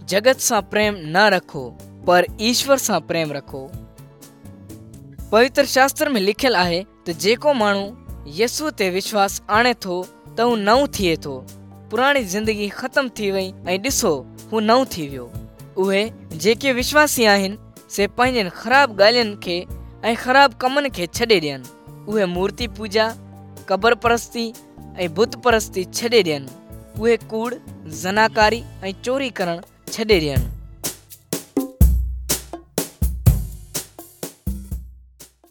जगत सां प्रेम न रखो पर ईश्वर सां प्रेम रखो। पवित्र शास्त्र में लिखियल आहे त जेको माण्हू यीशु ते विश्वास आणे थो त हू नओं थिए थो। पुराणी ज़िंदगी ख़तम थी वई ऐं ॾिसो हू नओं थी वियो। उहे जेके विश्वासी आहिनि से पंहिंजनि ख़राब ॻाल्हियुनि खे ऐं ख़राब कमनि खे छॾे ॾियनि। उहे मूर्ति पूजा, क़बर परस्ती ऐं बुत परस्ती छॾे ॾियनि। उहे कूड़, ज़नाकारी ऐं चोरी करणु छॾे ॾियनि।